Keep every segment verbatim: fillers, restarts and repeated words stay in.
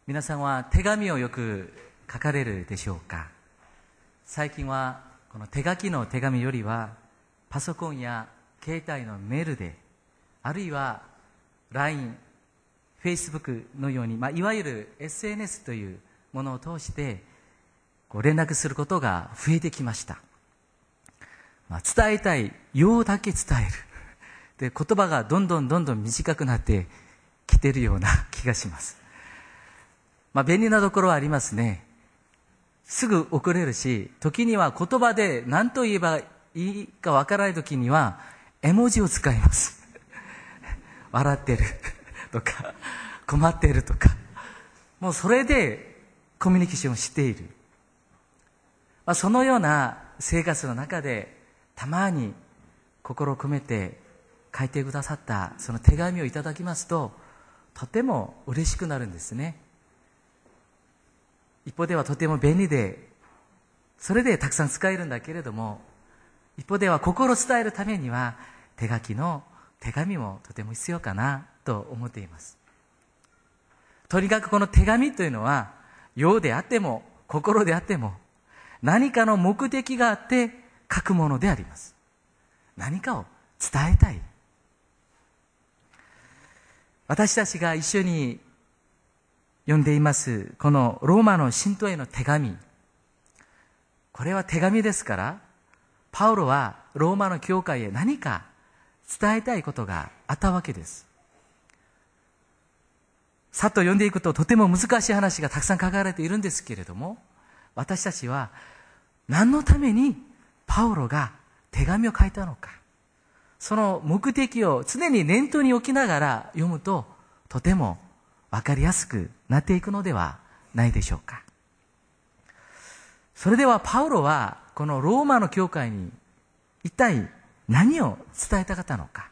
皆さんは手紙をよく書かれるでしょうか。最近はこの手書きの手紙よりはパソコンや携帯のメールで、あるいは ライン、Facebook のように、まあ、いわゆる エスエヌエス というものを通してこう連絡することが増えてきました。まあ、伝えたいようだけ伝えるで、言葉がどんどんどんどん短くなってきているような気がします。まあ、便利なところはありますね。すぐ送れるし、時には言葉で何と言えばいいかわからない時には絵文字を使います笑ってるとか困ってるとか、もうそれでコミュニケーションをしている。まあ、そのような生活の中でたまに心を込めて書いてくださったその手紙をいただきますと、とても嬉しくなるんですね。一方ではとても便利で、それでたくさん使えるんだけれども、一方では心を伝えるためには手書きの手紙もとても必要かなと思っています。とにかくこの手紙というのは、用であっても心であっても何かの目的があって書くものであります。何かを伝えたい。私たちが一緒に読んでいますこのローマの信徒への手紙、これは手紙ですから、パウロはローマの教会へ何か伝えたいことがあったわけです。さっと読んでいくととても難しい話がたくさん書かれているんですけれども、私たちは何のためにパウロが手紙を書いたのか、その目的を常に念頭に置きながら読むと、とてもわかりやすくなっていくのではないでしょうか。それではパウロはこのローマの教会に一体何を伝えたかったのか。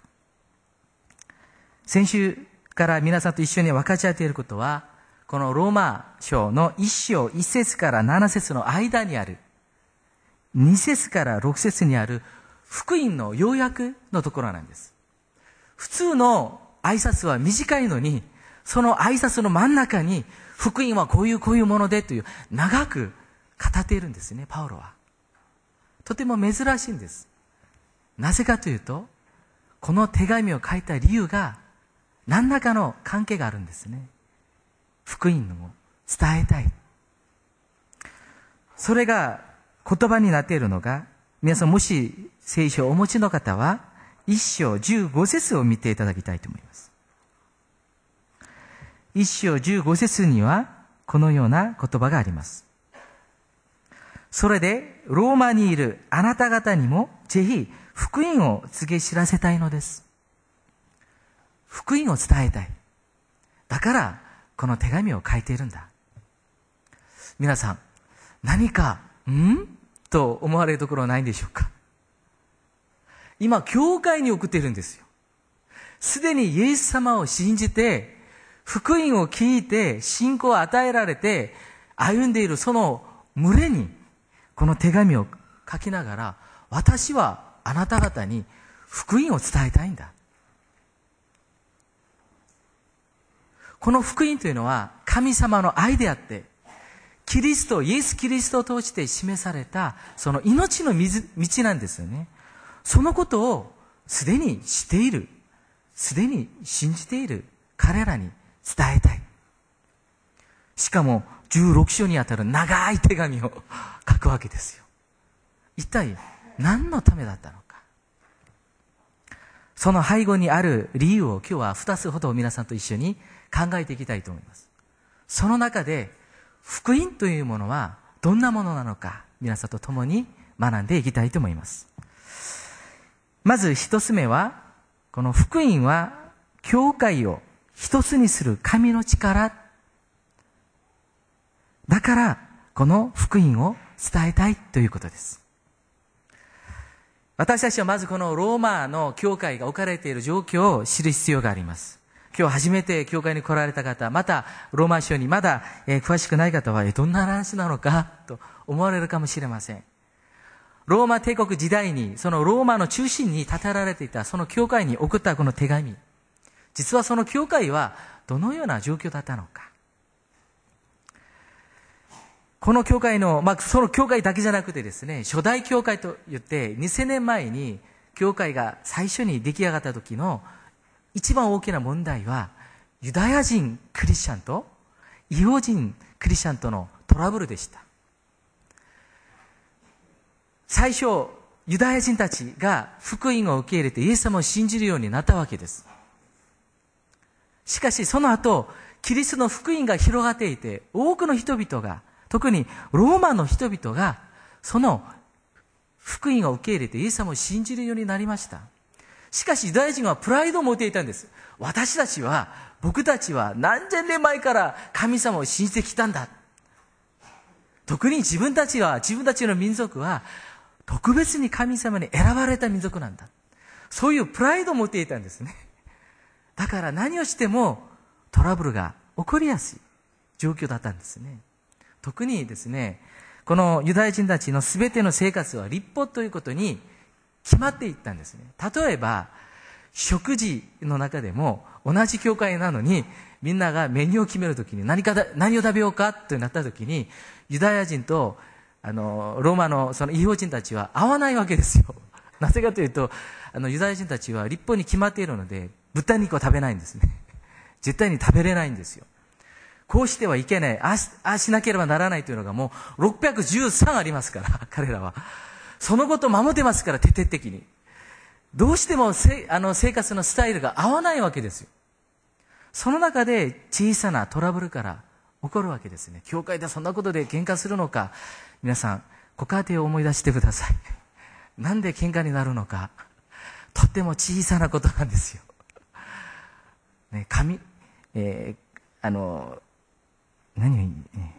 先週から皆さんと一緒に分かち合っていることは、このローマ書の一章一節から七節の間にある二節から六節にある福音の要約のところなんです。普通の挨拶は短いのに、その挨拶の真ん中に福音はこういうこういうものでという長く語っているんですね、パウロは。とても珍しいんです。なぜかというと、この手紙を書いた理由が何らかの関係があるんですね。福音を伝えたい。それが言葉になっているのが、皆さんもし聖書をお持ちの方は一章十五節を見ていただきたいと思います。一章十五節にはこのような言葉があります。それでローマにいるあなた方にもぜひ福音を告げ知らせたいのです。福音を伝えたい。だからこの手紙を書いているんだ。皆さん、何かんと思われるところはないんでしょうか。今教会に送っているんですよ。すでにイエス様を信じて福音を聞いて信仰を与えられて歩んでいるその群れにこの手紙を書きながら、私はあなた方に福音を伝えたいんだ。この福音というのは神様の愛であって、キリスト、イエス・キリストを通して示されたその命の道なんですよね。そのことをすでに知っている、すでに信じている彼らに伝えたい。しかもじゅうろく章にあたる長い手紙を書くわけですよ。一体何のためだったのか。その背後にある理由を今日は二つほど皆さんと一緒に考えていきたいと思います。その中で福音というものはどんなものなのか、皆さんと共に学んでいきたいと思います。まず一つ目は、この福音は教会を一つにする神の力だから、この福音を伝えたいということです。私たちはまずこのローマの教会が置かれている状況を知る必要があります。今日初めて教会に来られた方、またローマ書にまだ、えー、詳しくない方は、えどんな話なのかと思われるかもしれません。ローマ帝国時代に、そのローマの中心に建てられていたその教会に送ったこの手紙、実はその教会はどのような状況だったのか。 この教会の、まあ、その教会だけじゃなくてですね、初代教会と言ってにせんねんまえに教会が最初に出来上がった時の一番大きな問題は、ユダヤ人クリスチャンと異邦人クリスチャンとのトラブルでした。最初、ユダヤ人たちが福音を受け入れてイエス様を信じるようになったわけです。しかしその後、キリストの福音が広がっていて、多くの人々が、特にローマの人々が、その福音を受け入れてイエス様を信じるようになりました。しかしユダヤ人はプライドを持っていたんです。私たちは、僕たちは何千年前から神様を信じてきたんだ。特に自分たちは、自分たちの民族は、特別に神様に選ばれた民族なんだ。そういうプライドを持っていたんですね。だから何をしてもトラブルが起こりやすい状況だったんですね。特にですね、このユダヤ人たちのすべての生活は律法ということに決まっていったんですね。例えば、食事の中でも同じ教会なのに、みんながメニューを決めるときに何かだ、何を食べようかとなったときに、ユダヤ人とあのローマのその異邦人たちは合わないわけですよ。なぜかというと、あのユダヤ人たちは律法に決まっているので、豚肉を食べないんですね。絶対に食べれないんですよ。こうしてはいけない、ああ し, ああしなければならないというのがもうろっぴゃくじゅうさんありますから、彼らはそのことを守ってますから、徹底的に。どうしてもせあの生活のスタイルが合わないわけですよ。その中で小さなトラブルから起こるわけですね。教会でそんなことで喧嘩するのか。皆さん、ご家庭を思い出してください。なんで喧嘩になるのか。とっても小さなことなんですよ。ね、神、えー、あの、何を言う、ね、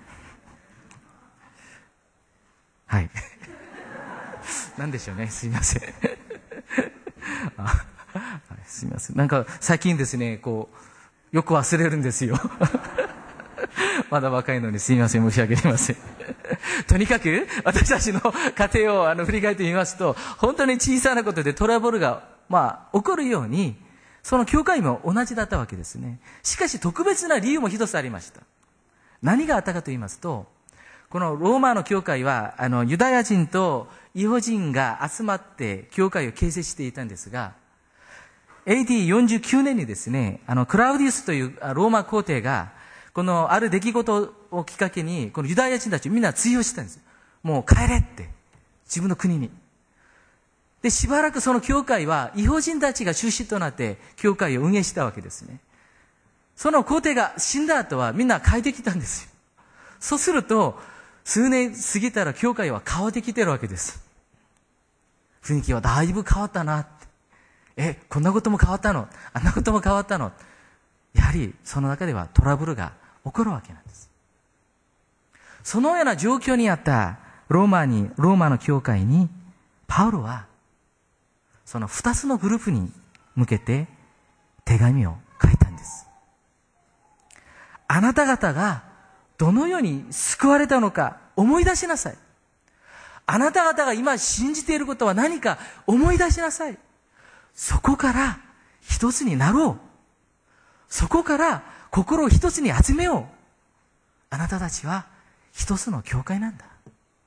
はい。なんでしょうね。すいません。あ、すみません。なんか最近ですね、こうよく忘れるんですよ。まだ若いのにすみません、申し訳ありません。とにかく私たちの家庭をあの振り返ってみますと、本当に小さなことでトラブルがまあ起こるように、その教会も同じだったわけですね。しかし特別な理由も一つありました。何があったかと言いますと、このローマの教会はあのユダヤ人と異邦人が集まって教会を形成していたんですが、エーディーよんじゅうきゅう 年にですね、あのクラウディウスというローマ皇帝がこのある出来事をきっかけに、このユダヤ人たちみんな追放したんです。もう帰れって、自分の国に。で、しばらくその教会は異邦人たちが中心となって教会を運営したわけですね。その皇帝が死んだ後はみんな帰ってきたんですよ。そうすると数年過ぎたら教会は変わってきてるわけです。雰囲気はだいぶ変わったなって。え、こんなことも変わったの、あんなことも変わったの。やはりその中ではトラブルが起こるわけなんです。そのような状況にあったローマに、ローマの教会にパウロはその二つのグループに向けて手紙を書いたんです。あなた方がどのように救われたのか思い出しなさい。あなた方が今信じていることは何か思い出しなさい。そこから一つになろう。そこから心を一つに集めよう。あなたたちは一つの教会なんだ。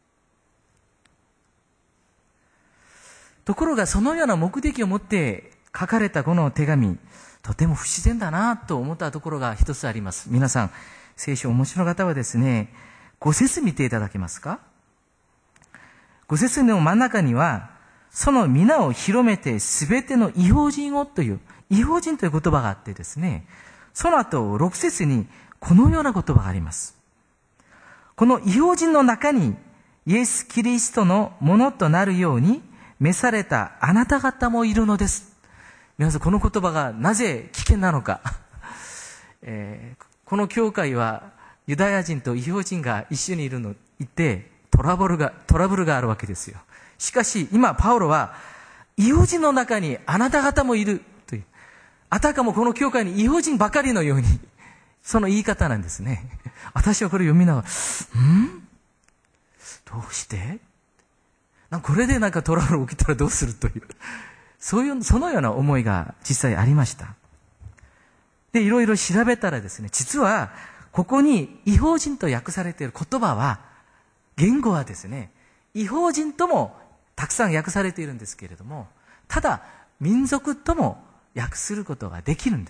ところがそのような目的を持って書かれたこの手紙、とても不自然だなと思ったところが一つあります。皆さん、聖書をお持ちの方はですね、ご節見ていただけますか？ご節の真ん中には、その皆を広めてすべての異邦人をという、異邦人という言葉があってですね、その後ろく節にこのような言葉があります。この異邦人の中にイエス・キリストのものとなるように召されたあなた方もいるのです。皆さん、この言葉がなぜ危険なのか、えー、この教会はユダヤ人と異邦人が一緒にいるのいてトラブルがトラブルがあるわけですよ。しかし今パウロは異邦人の中にあなた方もいるという、あたかもこの教会に異邦人ばかりのように、その言い方なんですね。私はこれ読みながら、んどうしてなんかこれでなんかトラブル起きたらどうするという、そういうそのような思いが実際ありました。で、いろいろ調べたらですね、実はここに異邦人と訳されている言葉は、言語はですね、異邦人ともたくさん訳されているんですけれども、ただ民族とも訳することができるんです。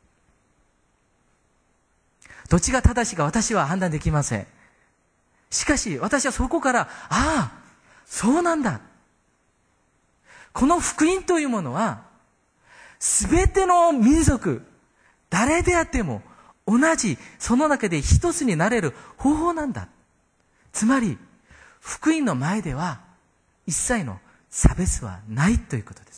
どっちが正しいか私は判断できません。しかし私はそこから、ああ、そうなんだ。この福音というものは、すべての民族、誰であっても同じ、その中で一つになれる方法なんだ。つまり、福音の前では一切の差別はないということです。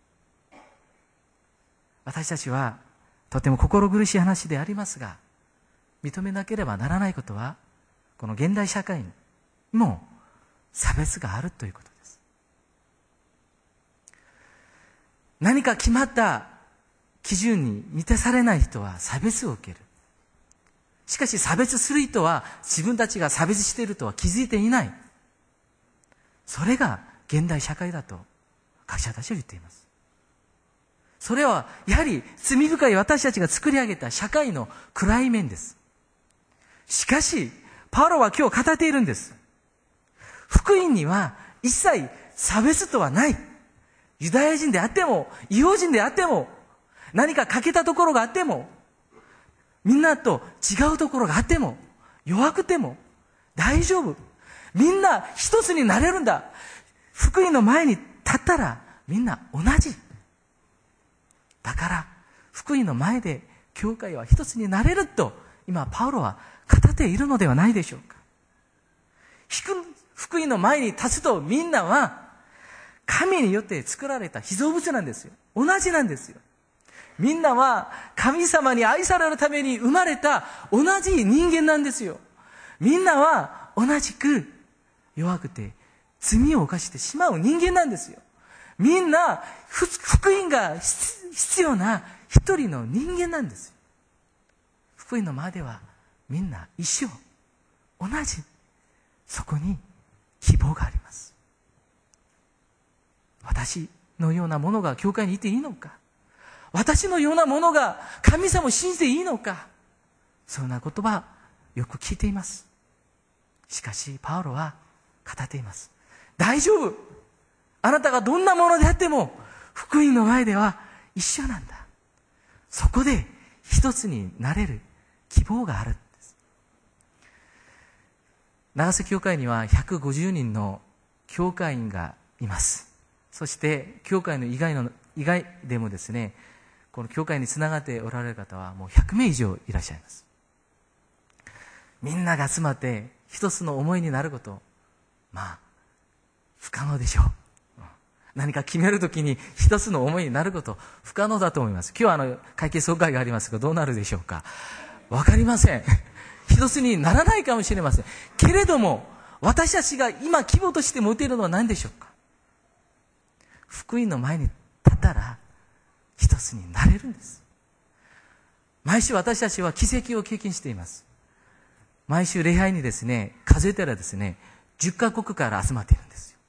私たちはとても心苦しい話でありますが、認めなければならないことは、この現代社会にも差別があるということです。何か決まった基準に満たされない人は差別を受ける。しかし差別する人は自分たちが差別しているとは気づいていない。それが現代社会だと学者たちは言っています。それはやはり罪深い私たちが作り上げた社会の暗い面です。しかしパウロは今日語っているんです。福音には一切差別とはない。ユダヤ人であっても異邦人であっても、何か欠けたところがあっても、みんなと違うところがあっても、弱くても大丈夫。みんな一つになれるんだ。福音の前に立ったらみんな同じ。だから福音の前で教会は一つになれると今パウロは語っているのではないでしょうか。福音の前に立つとみんなは神によって作られた被造物なんですよ。同じなんですよ。みんなは神様に愛されるために生まれた同じ人間なんですよ。みんなは同じく弱くて罪を犯してしまう人間なんですよ。みんな福音が必要な一人の人間なんですよ。福音の前ではみんな一緒、同じ。そこに希望があります。私のようなものが教会にいていいのか、私のようなものが神様を信じていいのか、そんな言葉よく聞いています。しかしパウロは語っています。大丈夫。あなたがどんなものであっても福音の前では一緒なんだ。そこで一つになれる希望があるんです。長瀬教会にはひゃくごじゅうにんの教会員がいます。そして教会の以外の以外でもですね、この教会につながっておられる方はもうひゃくめい以上いらっしゃいます。みんなが集まって一つの思いになること、まあ不可能でしょう。何か決めるときに一つの思いになること不可能だと思います。今日はあの会計総会がありますが、どうなるでしょうか。わかりません。一つにならないかもしれませんけれども、私たちが今希望として持っているのは何でしょうか。福音の前に立ったら一つになれるんです。毎週私たちは奇跡を経験しています。毎週礼拝にですね、数えたらですね、じゅっかこくから集まっているんですよ。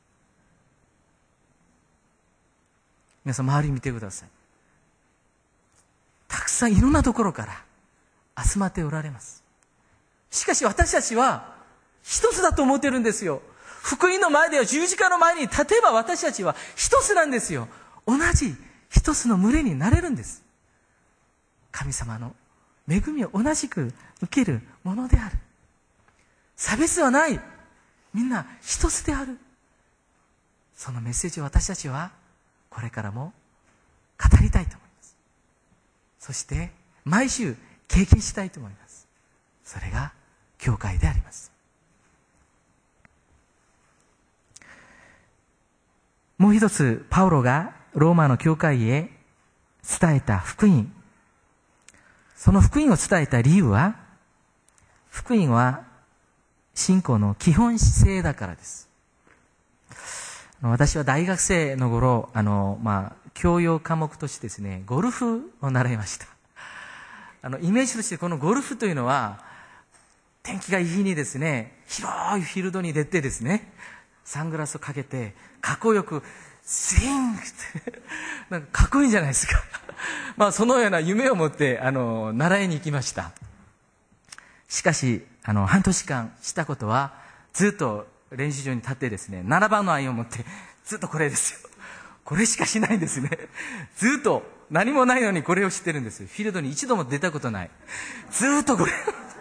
皆さん周り見てください。たくさんいろんなところから集まっておられます。しかし私たちは一つだと思ってるんですよ。福音の前では、十字架の前に立てば私たちは一つなんですよ。同じ一つの群れになれるんです。神様の恵みを同じく受けるものである。差別はない。みんな一つである。そのメッセージを私たちはこれからも語りたいと思います。そして毎週経験したいと思います。それが教会であります。もう一つ、パウロがローマの教会へ伝えた福音。その福音を伝えた理由は、福音は信仰の基本姿勢だからです。私は大学生の頃、あの、まあ、教養科目としてですね、ゴルフを習いました。あの、イメージとしてこのゴルフというのは、天気がいい日にですね、広いフィールドに出てですね、サングラスをかけて、かっこよく、スイングって、なんかかっこいいんじゃないですか。まあ、そのような夢を持って、あの、習いに行きました。 しかし、あの、半年間したことは、ずっと練習場に立ってですね、ななばんのアイアンを持って、ずっとこれですよ。これしかしないんですね。ずっと何もないのにこれを知ってるんですよ。フィールドに一度も出たことない。ずっとこれ。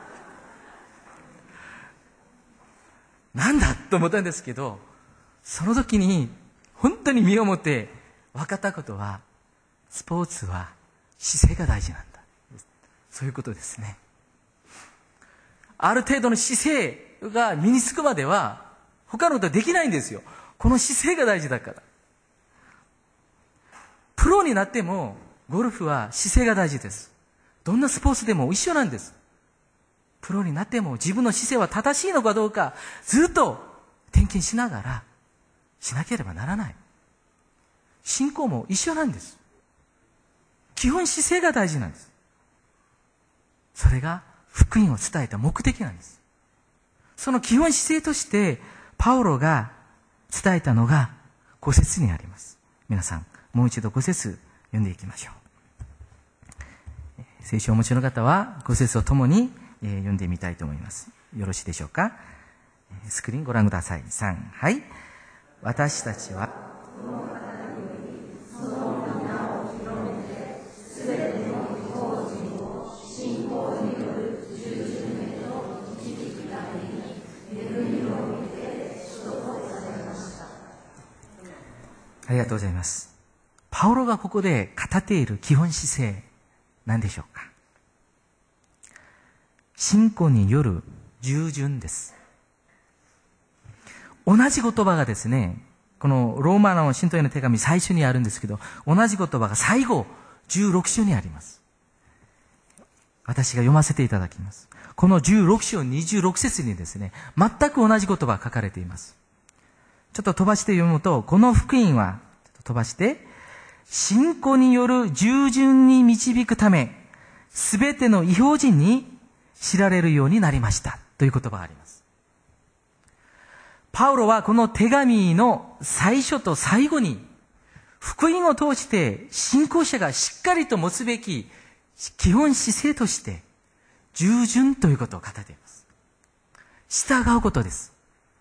なんだと思ったんですけど、その時に本当に身をもって分かったことは、スポーツは姿勢が大事なんだ。そういうことですね。ある程度の姿勢が身につくまでは他のことはできないんですよ。この姿勢が大事だから。プロになってもゴルフは姿勢が大事です。どんなスポーツでも一緒なんです。プロになっても自分の姿勢は正しいのかどうかずっと点検しながらしなければならない。信仰も一緒なんです。基本姿勢が大事なんです。それが福音を伝えた目的なんです。その基本姿勢としてパウロが伝えたのがご節にあります。皆さんもう一度ご節読んでいきましょう。聖書をお持ちの方はご節をともに読んでみたいと思います。よろしいでしょうか。スクリーンご覧ください。さん、はい。私たちはありがとうございます。パウロがここで語っている基本姿勢、何でしょうか。信仰による従順です。同じ言葉がですね、このローマの信徒への手紙最初にあるんですけど、同じ言葉が最後じゅうろく章にあります。私が読ませていただきます。このじゅうろく章にじゅうろく節にですね、全く同じ言葉が書かれています。ちょっと飛ばして読むと、この福音は、ちょっと飛ばして、信仰による従順に導くため、すべての異邦人に知られるようになりました。という言葉があります。パウロはこの手紙の最初と最後に、福音を通して信仰者がしっかりと持つべき基本姿勢として、従順ということを語っています。従うことです。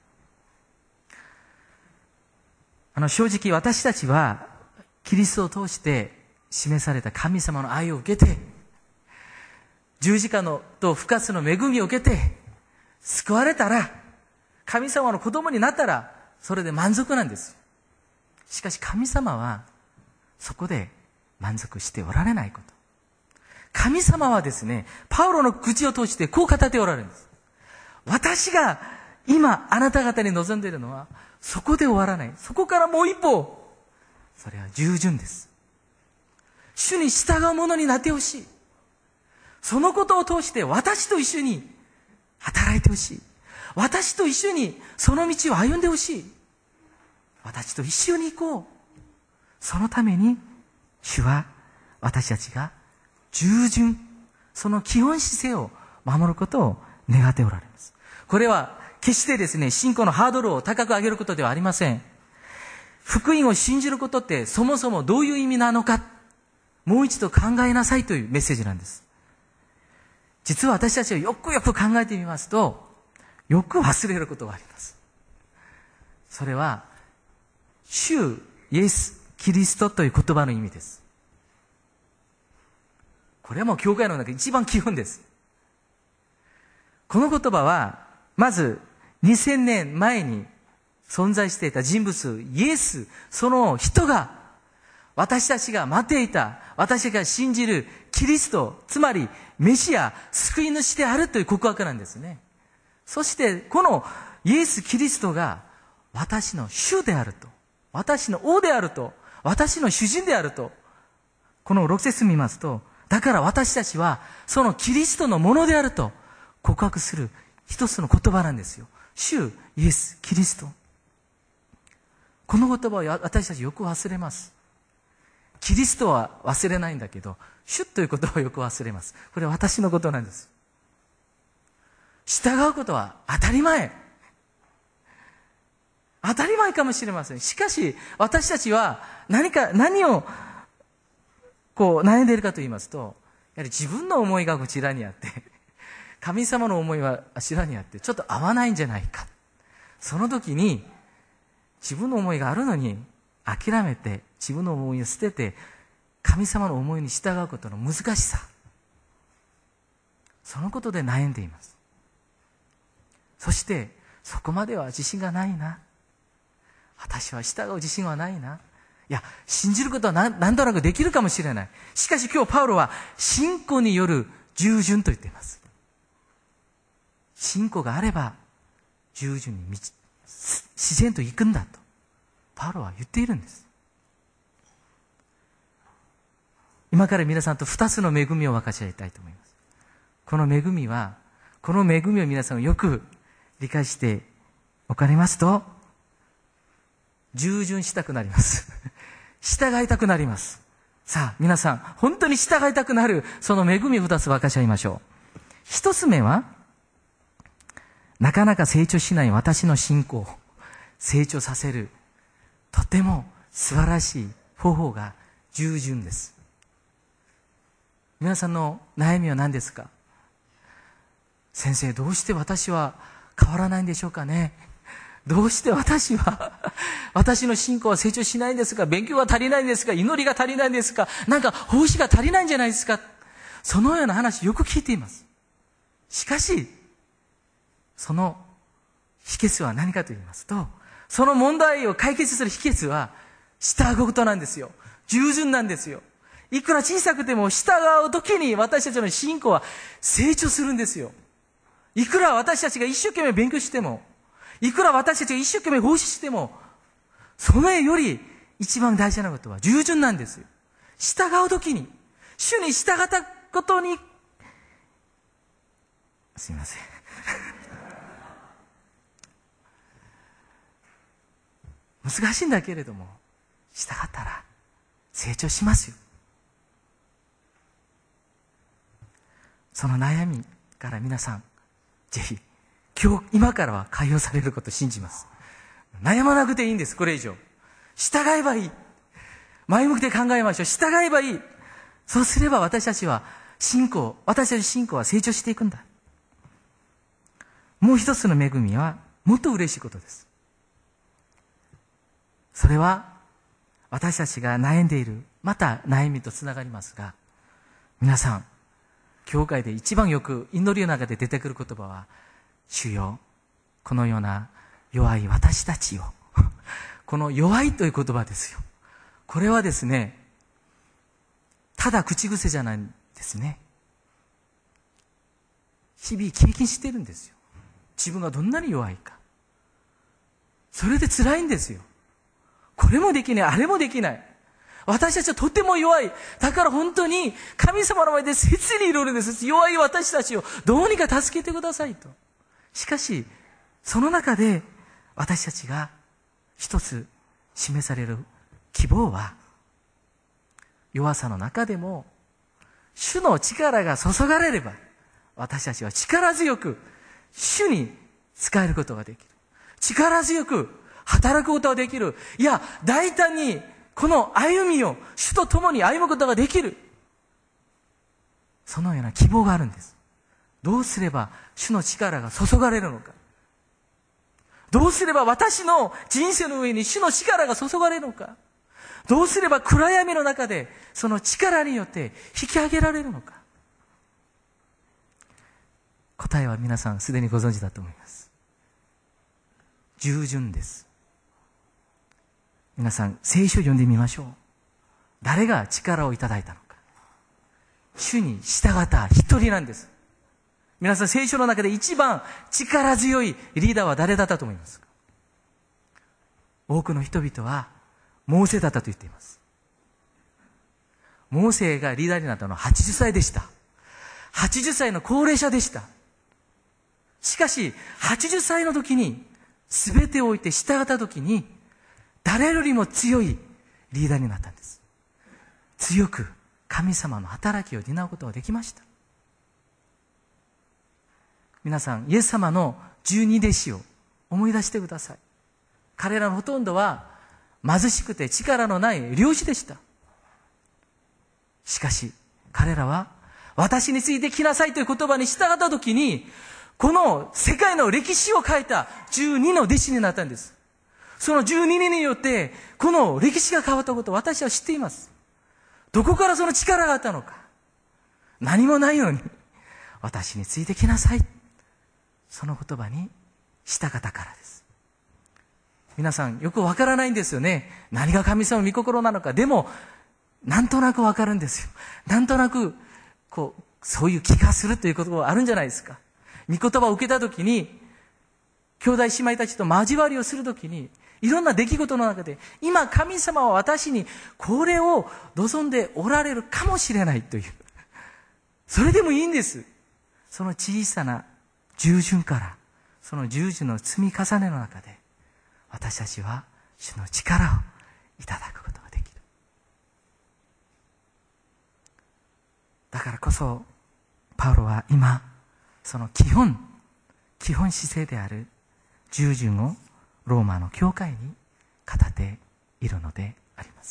あの、正直私たちは、キリストを通して示された神様の愛を受けて、十字架のと復活の恵みを受けて、救われたら、神様の子供になったら、それで満足なんです。しかし神様は、そこで満足しておられないこと。神様はですね、パウロの口を通してこう語っておられるんです。私が今あなた方に望んでいるのは、そこで終わらない。そこからもう一歩。それは従順です。主に従う者になってほしい。そのことを通して私と一緒に働いてほしい。私と一緒にその道を歩んでほしい。私と一緒に行こう。そのために主は私たちが従順、その基本姿勢を守ることを願っておられます。これは決してですね、信仰のハードルを高く上げることではありません。福音を信じることってそもそもどういう意味なのか、もう一度考えなさいというメッセージなんです。実は私たちはよくよく考えてみますと、よく忘れることがあります。それは、主イエス・キリストという言葉の意味です。これはもう教会の中で一番基本です。この言葉は、まず、にせんねんまえに存在していた人物、イエス、その人が、私たちが待っていた、私たちが信じるキリスト、つまりメシア、救い主であるという告白なんですね。そして、このイエス・キリストが、私の主であると、私の王であると、私の主人であると、このろく節見ますと、だから私たちは、そのキリストのものであると告白する一つの言葉なんですよ。主イエス・キリスト。この言葉を私たちよく忘れます。キリストは忘れないんだけど、主という言葉をよく忘れます。これは私のことなんです。従うことは当たり前。当たり前かもしれません。しかし、私たちは何か、何をこう悩んでいるかと言いますと、やはり自分の思いがこちらにあって、 神様の思いは知らにあってちょっと合わないんじゃないか。その時に自分の思いがあるのに諦めて自分の思いを捨てて神様の思いに従うことの難しさ、そのことで悩んでいます。そしてそこまでは自信がないな、私は従う自信はないな、いや信じることは何何となくできるかもしれない。しかし今日パウロは信仰による従順と言っています。信仰があれば従順に自然と行くんだとパウロは言っているんです。今から皆さんと二つの恵みを分かち合いたいと思います。この恵みは、この恵みを皆さんがよく理解しておかれますと、従順したくなります。従いたくなります。さあ、皆さん、本当に従いたくなる、その恵みを二つ分かち合いましょう。一つ目は、なかなか成長しない私の信仰を成長させる、とても素晴らしい方法が従順です。皆さんの悩みは何ですか？先生、どうして私は変わらないんでしょうかね。どうして私は私の信仰は成長しないんですか？勉強が足りないんですか？祈りが足りないんですか？なんか奉仕が足りないんじゃないですか？そのような話よく聞いています。しかしその秘訣は何かと言いますと、その問題を解決する秘訣は従うことなんですよ。従順なんですよ。いくら小さくても従うときに私たちの信仰は成長するんですよ。いくら私たちが一生懸命勉強しても、いくら私たちが一生懸命奉仕しても、それより一番大事なことは従順なんですよ。従うときに、主に従ったことに、すいません。難しいんだけれども、従ったら成長しますよ。その悩みから皆さん、ぜひ、今日、今からは解放されることを信じます。悩まなくていいんです、これ以上。従えばいい。前向きで考えましょう。従えばいい。そうすれば私たちは信仰、私たちの信仰は成長していくんだ。もう一つの恵みは、もっと嬉しいことです。それは、私たちが悩んでいる、また悩みとつながりますが、皆さん、教会で一番よく祈りの中で出てくる言葉は、主よ、このような弱い私たちを、この弱いという言葉ですよ。これはですね、ただ口癖じゃないんですね。日々経験してるんですよ。自分がどんなに弱いか。それで辛いんですよ。これもできない、あれもできない。私たちはとても弱い。だから本当に神様の前で切に祈るんです。弱い私たちをどうにか助けてくださいと。しかし、その中で私たちが一つ示される希望は、弱さの中でも主の力が注がれれば、私たちは力強く主に仕えることができる。力強く働くことができる。いや、大胆にこの歩みを主と共に歩むことができる。そのような希望があるんです。どうすれば主の力が注がれるのか。どうすれば私の人生の上に主の力が注がれるのか。どうすれば暗闇の中でその力によって引き上げられるのか。答えは皆さんすでにご存知だと思います。従順です。皆さん聖書を読んでみましょう。誰が力をいただいたのか。主に従った一人なんです。皆さん聖書の中で一番力強いリーダーは誰だったと思いますか？多くの人々はモーセだったと言っています。モーセがリーダーになったのははちじゅっさいでした。はちじゅっさいの高齢者でした。しかしはちじゅっさいの時に全てを置いて従った時に、誰よりも強いリーダーになったんです。強く神様の働きを担うことができました。皆さん、イエス様の十二弟子を思い出してください。彼らのほとんどは貧しくて力のない漁師でした。しかし彼らは私についてきなさいという言葉に従ったときに、この世界の歴史を変えたじゅうにの弟子になったんです。そのじゅうににんによって、この歴史が変わったことを私は知っています。どこからその力があったのか。何もないのに、私についてきなさい。その言葉に従ったからです。皆さんよくわからないんですよね。何が神様の御心なのか。でも、なんとなくわかるんですよ。なんとなく、こう、そういう気がするということがあるんじゃないですか。御言葉を受けたときに、兄弟姉妹たちと交わりをするときに、いろんな出来事の中で、今神様は私にこれを望んでおられるかもしれないという。それでもいいんです。その小さな従順から、その従順の積み重ねの中で、私たちは主の力をいただくことができる。だからこそ、パウロは今、その基本、基本姿勢である従順をローマの教会に語っているのであります。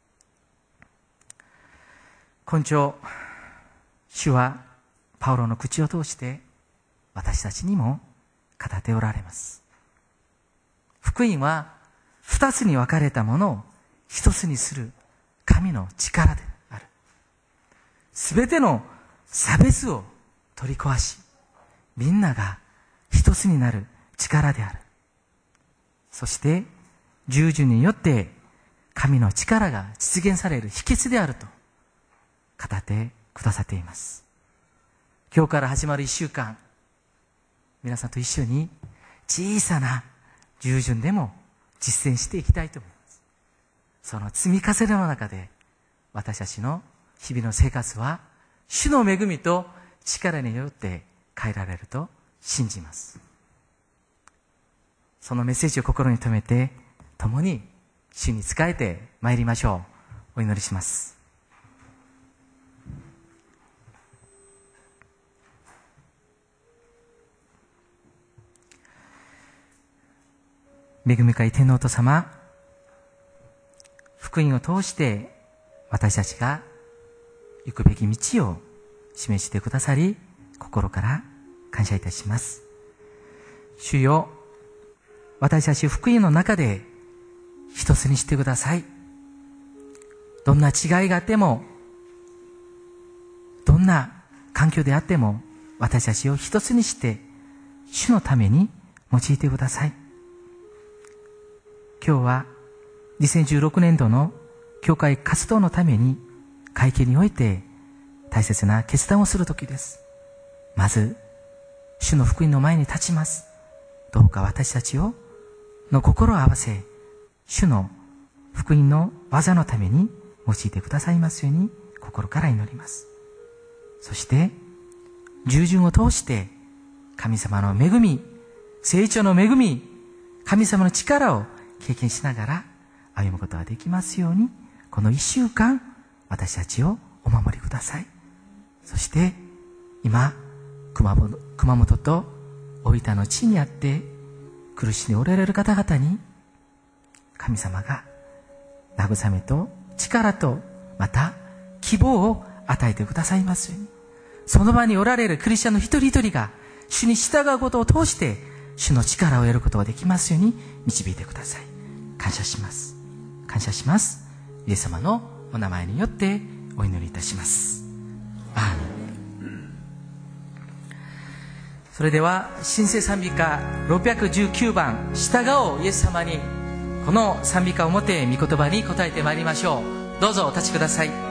今朝、主はパウロの口を通して私たちにも語っておられます。福音は二つに分かれたものを一つにする神の力である。すべての差別を取り壊し、みんなが一つになる力である。そして従順によって神の力が実現される秘訣であると語ってくださっています。今日から始まる一週間、皆さんと一緒に小さな従順でも実践していきたいと思います。その積み重ねの中で私たちの日々の生活は主の恵みと力によって変えられると信じます。そのメッセージを心に留めて共に主に仕えてまいりましょう。お祈りします。恵み深い天皇と様、福音を通して私たちが行くべき道を示してくださり、心から感謝いたします。主よ、私たち福音の中で一つにしてください。どんな違いがあっても、どんな環境であっても、私たちを一つにして主のために用いてください。今日はにせんじゅうろくねんどの教会活動のために会見において大切な決断をするときです。まず主の福音の前に立ちます。どうか私たちをの心を合わせ、主の福音の技のために用いてくださいますように心から祈ります。そして従順を通して神様の恵み、成長の恵み、神様の力を経験しながら歩むことができますように、この一週間私たちをお守りください。そして今熊本、熊本と大分の地にあって苦しんでおられる方々に神様が慰めと力とまた希望を与えてくださいますように、その場におられるクリスチャンの一人一人が主に従うことを通して主の力を得ることができますように導いてください。感謝します。感謝します。イエス様のお名前によってお祈りいたします。アーメン。それでは新聖賛美歌ろっぴゃくじゅうきゅうばん、従おうイエス様に、この賛美歌をもって御言葉に答えてまいりましょう。どうぞお立ちください。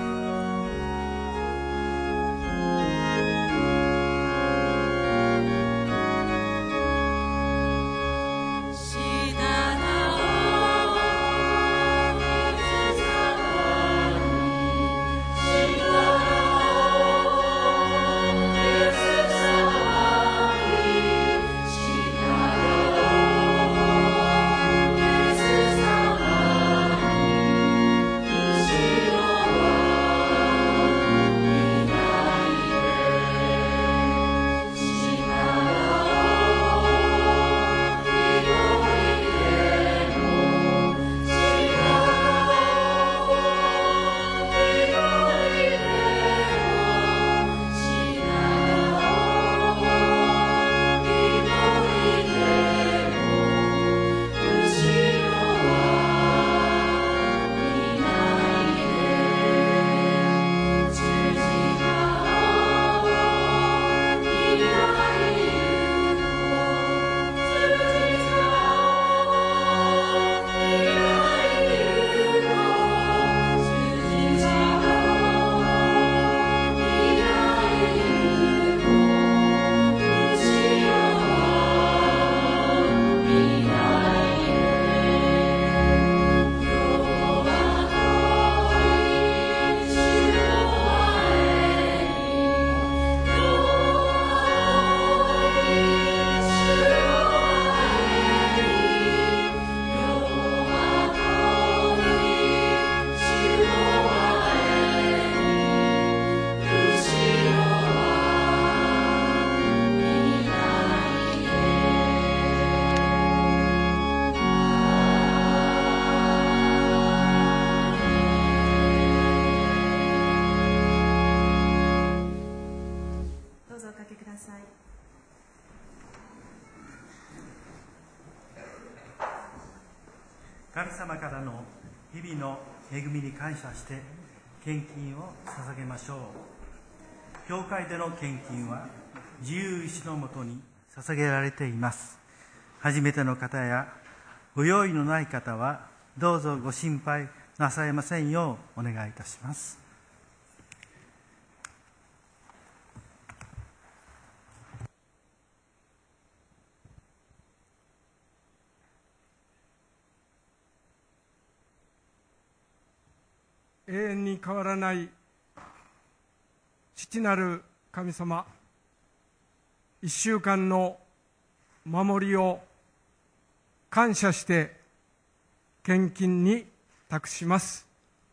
「 けください。 神様からの日々の恵みに感謝して献金を捧げましょう。教会での献金は自由意志のもとに捧げられています。初めての方やご用意のない方はどうぞご心配なさいませんようお願いいたします。 永遠に変わらない父なる神様、一週間の守りを感謝して献金に託します。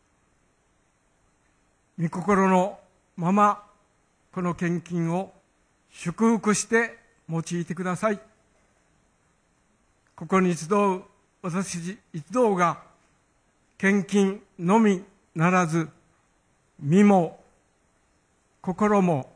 御心のままこの献金を祝福して用いてください。ここに集う私たち一同が献金のみならず、身も心も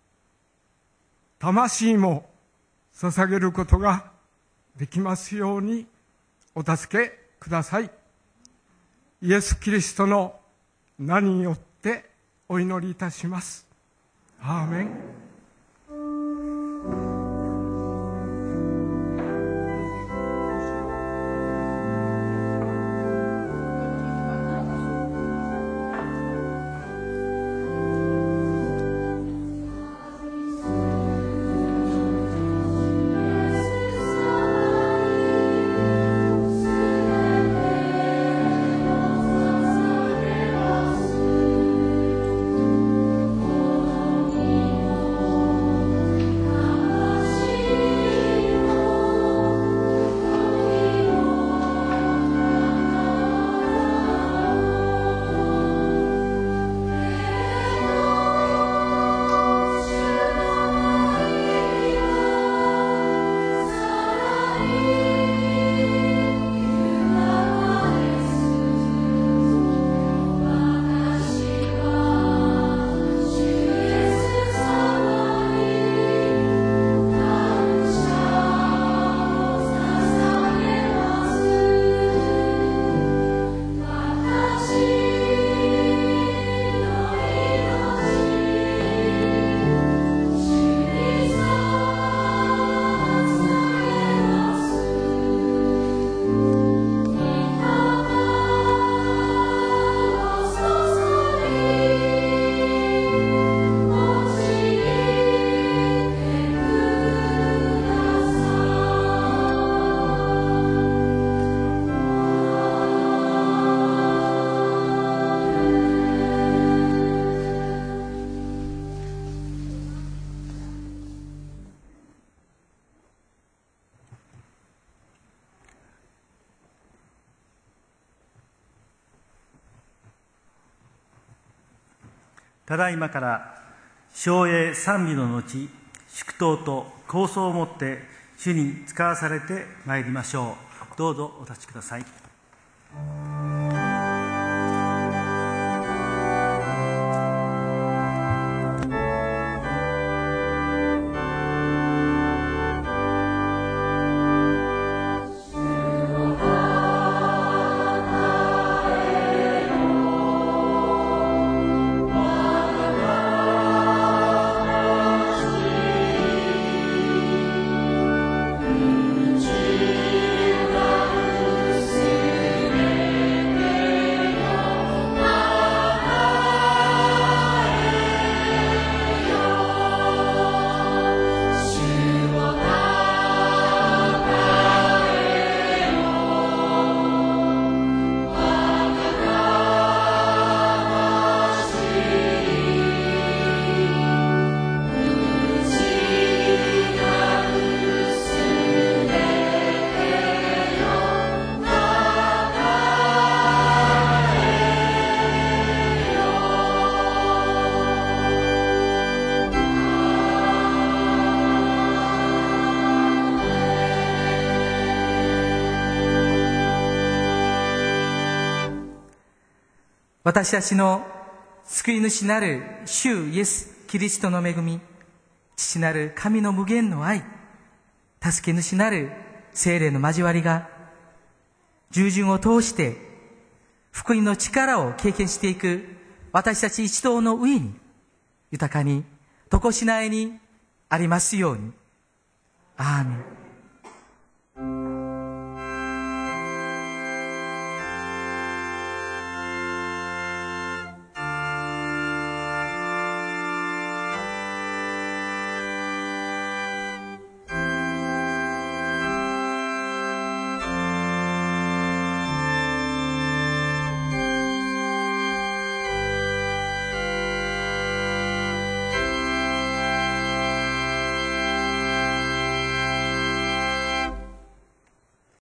魂も捧げることができますようにお助けください。イエス・キリストの名によってお祈りいたします。アーメン。 ただいまから唱詠賛美の後、祝祷と構想をもって主に使わされてまいりましょう。どうぞお立ちください。 私たちの救い主なる主イエス・キリストの恵み、 父なる神の無限の愛、助け主なる聖霊の交わりが、従順を通して福音の力を経験していく私たち一同の上に、豊かに、とこしないにありますように。アーメン。